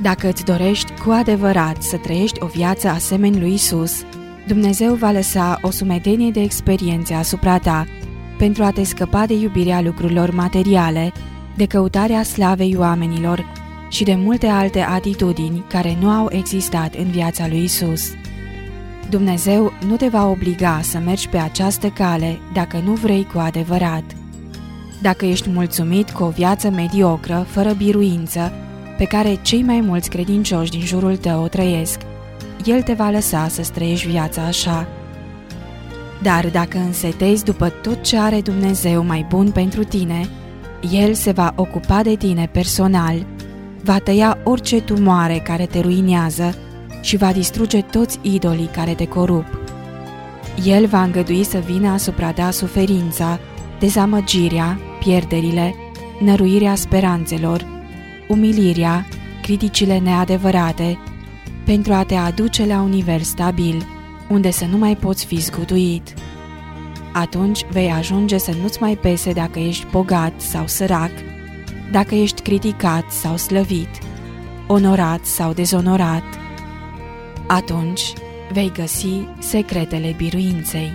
Dacă îți dorești cu adevărat să trăiești o viață asemeni lui Isus, Dumnezeu va lăsa o sumedenie de experiențe asupra ta pentru a te scăpa de iubirea lucrurilor materiale, de căutarea slavei oamenilor și de multe alte atitudini care nu au existat în viața lui Isus. Dumnezeu nu te va obliga să mergi pe această cale dacă nu vrei cu adevărat. Dacă ești mulțumit cu o viață mediocră, fără biruință, pe care cei mai mulți credincioși din jurul tău o trăiesc, El te va lăsa să-ți trăiești viața așa. Dar dacă însetezi după tot ce are Dumnezeu mai bun pentru tine, El se va ocupa de tine personal, va tăia orice tumoare care te ruinează și va distruge toți idolii care te corup. El va îngădui să vină asupra ta suferința, dezamăgirea, pierderile, năruirea speranțelor, umilirea, criticile neadevărate, pentru a te aduce la un nivel stabil, unde să nu mai poți fi zguduit. Atunci vei ajunge să nu-ți mai pese dacă ești bogat sau sărac, dacă ești criticat sau slăvit, onorat sau dezonorat. Atunci vei găsi secretele biruinței.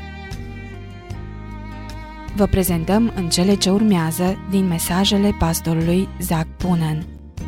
Vă prezentăm în cele ce urmează din mesajele pastorului Zac Poonen.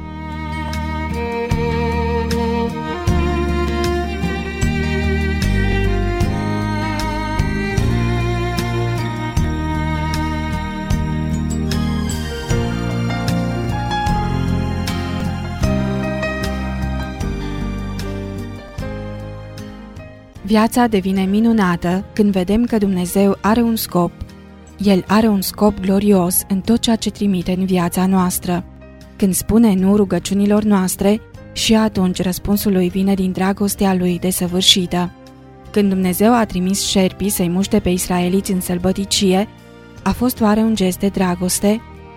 Viața devine minunată când vedem că Dumnezeu are un scop. El are un scop glorios în tot ceea ce trimite în viața noastră. Când spune nu rugăciunilor noastre, și atunci răspunsul lui vine din dragostea lui desăvârșită. Când Dumnezeu a trimis șerpii să-i muște pe israeliți în sălbăticie, a fost oare un gest de dragoste?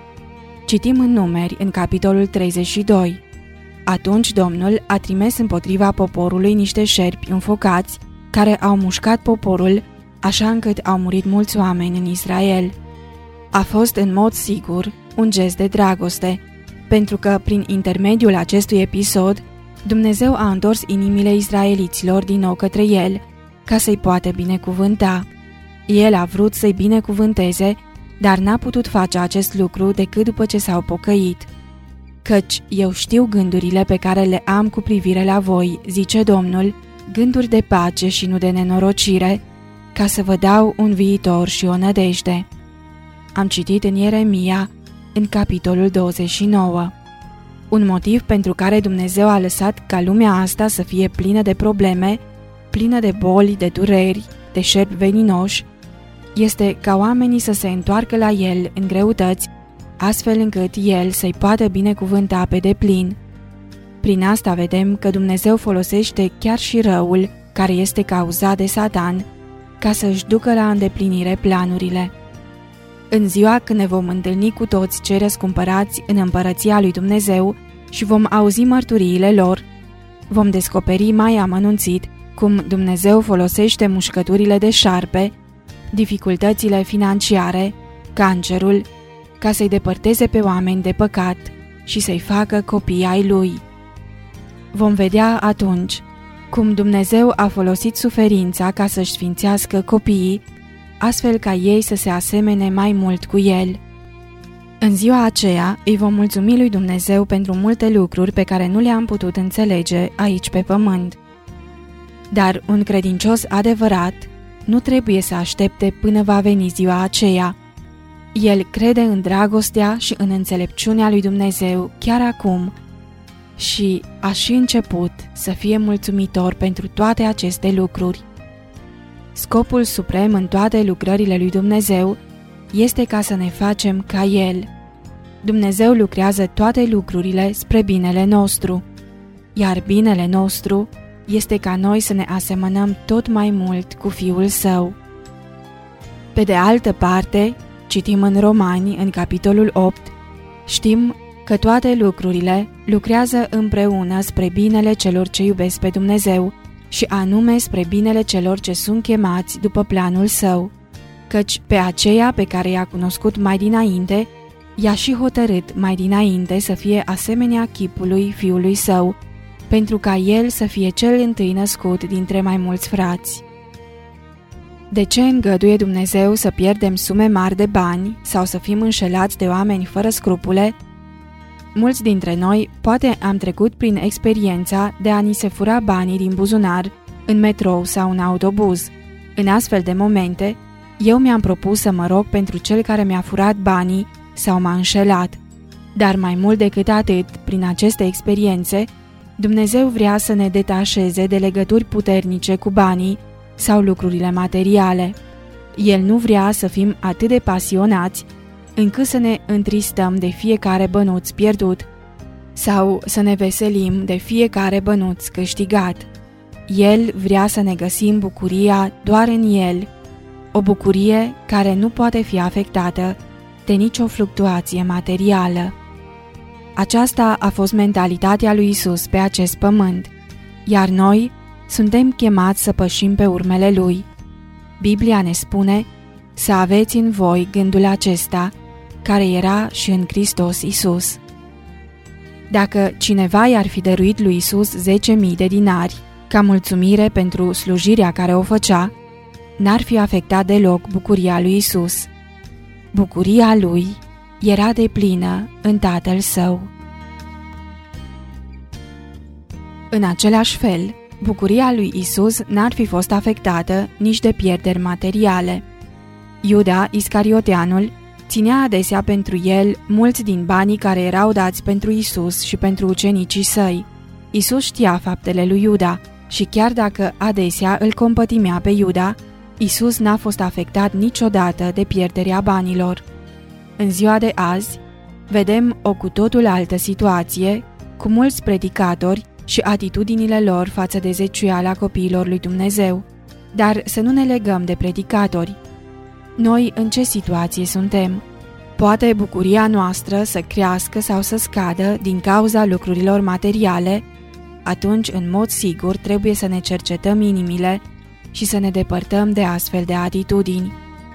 Citim în Numeri, în capitolul 32. Atunci Domnul a trimis împotriva poporului niște șerpi înfocați, care au mușcat poporul, așa încât au murit mulți oameni în Israel. A fost în mod sigur un gest de dragoste, pentru că prin intermediul acestui episod, Dumnezeu a întors inimile israeliților din nou către El, ca să-i poată binecuvânta. El a vrut să-i binecuvânteze, dar n-a putut face acest lucru decât după ce s-au pocăit. Căci eu știu gândurile pe care le am cu privire la voi, zice Domnul, gânduri de pace și nu de nenorocire, ca să vă dau un viitor și o nădejde. Am citit în Ieremia, în capitolul 29. Un motiv pentru care Dumnezeu a lăsat ca lumea asta să fie plină de probleme, plină de boli, de dureri, de șerpi veninoși, este ca oamenii să se întoarcă la El în greutăți, astfel încât El să-i poată binecuvânta pe deplin. Prin asta vedem că Dumnezeu folosește chiar și răul, care este cauzat de Satan, ca să își ducă la îndeplinire planurile. În ziua când ne vom întâlni cu toți cei răscumpărați în împărăția lui Dumnezeu și vom auzi mărturiile lor, vom descoperi mai amănunțit cum Dumnezeu folosește mușcăturile de șarpe, dificultățile financiare, cancerul, ca să-i depărteze pe oameni de păcat și să-i facă copii ai Lui. Vom vedea atunci cum Dumnezeu a folosit suferința ca să-și sfințească copiii, astfel ca ei să se asemene mai mult cu El. În ziua aceea îi vom mulțumi lui Dumnezeu pentru multe lucruri pe care nu le-am putut înțelege aici pe pământ. Dar un credincios adevărat nu trebuie să aștepte până va veni ziua aceea. El crede în dragostea și în înțelepciunea lui Dumnezeu chiar acum și a și început să fie mulțumitor pentru toate aceste lucruri. Scopul suprem în toate lucrările lui Dumnezeu este ca să ne facem ca El. Dumnezeu lucrează toate lucrurile spre binele nostru, iar binele nostru este ca noi să ne asemănăm tot mai mult cu Fiul Său. Pe de altă parte, citim în Romani, în capitolul 8, știm că toate lucrurile lucrează împreună spre binele celor ce iubesc pe Dumnezeu și anume spre binele celor ce sunt chemați după planul Său, căci pe aceea pe care i-a cunoscut mai dinainte, i-a și hotărât mai dinainte să fie asemenea chipului Fiului Său, pentru ca el să fie cel întâi născut dintre mai mulți frați. De ce îngăduie Dumnezeu să pierdem sume mari de bani sau să fim înșelați de oameni fără scrupule? Mulți dintre noi poate am trecut prin experiența de a ni se fura banii din buzunar în metrou sau în autobuz. În astfel de momente, eu mi-am propus să mă rog pentru cel care mi-a furat banii sau m-a înșelat. Dar mai mult decât atât, prin aceste experiențe, Dumnezeu vrea să ne detașeze de legături puternice cu banii sau lucrurile materiale. El nu vrea să fim atât de pasionați încât să ne întristăm de fiecare bănuț pierdut sau să ne veselim de fiecare bănuț câștigat. El vrea să ne găsim bucuria doar în El, o bucurie care nu poate fi afectată de nicio fluctuație materială. Aceasta a fost mentalitatea lui Isus pe acest pământ, iar noi suntem chemați să pășim pe urmele Lui. Biblia ne spune să aveți în voi gândul acesta, care era și în Hristos Isus. Dacă cineva i-ar fi dăruit lui Isus 10.000 de dinari ca mulțumire pentru slujirea care o făcea, n-ar fi afectat deloc bucuria lui Isus. Bucuria lui era deplină în Tatăl Său. În același fel, bucuria lui Isus n-ar fi fost afectată nici de pierderi materiale. Iuda Iscarioteanul ținea adesea pentru el mulți din banii care erau dați pentru Isus și pentru ucenicii săi. Isus știa faptele lui Iuda și chiar dacă adesea îl compătimea pe Iuda, Isus n-a fost afectat niciodată de pierderea banilor. În ziua de azi, vedem o cu totul altă situație, cu mulți predicatori și atitudinile lor față de zeciuiala copiilor lui Dumnezeu. Dar să nu ne legăm de predicatori. Noi în ce situație suntem? Poate bucuria noastră să crească sau să scadă din cauza lucrurilor materiale? Atunci, în mod sigur, trebuie să ne cercetăm inimile și să ne depărtăm de astfel de atitudini.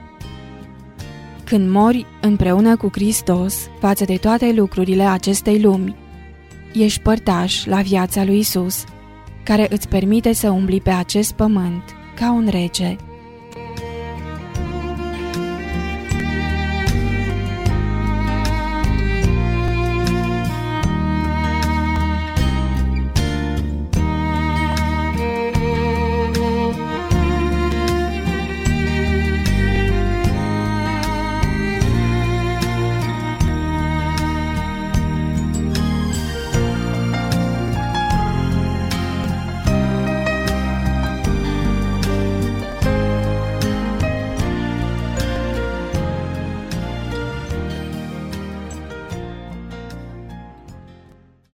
Când mori împreună cu Hristos față de toate lucrurile acestei lumi, ești părtaș la viața lui Isus, care îți permite să umbli pe acest pământ ca un rege.